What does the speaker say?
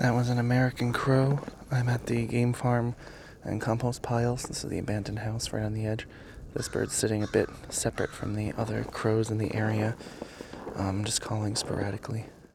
That was an American crow. I'm at the game farm and compost piles. This is the abandoned house right on the edge. This bird's sitting a bit separate from the other crows in the area. Just calling sporadically.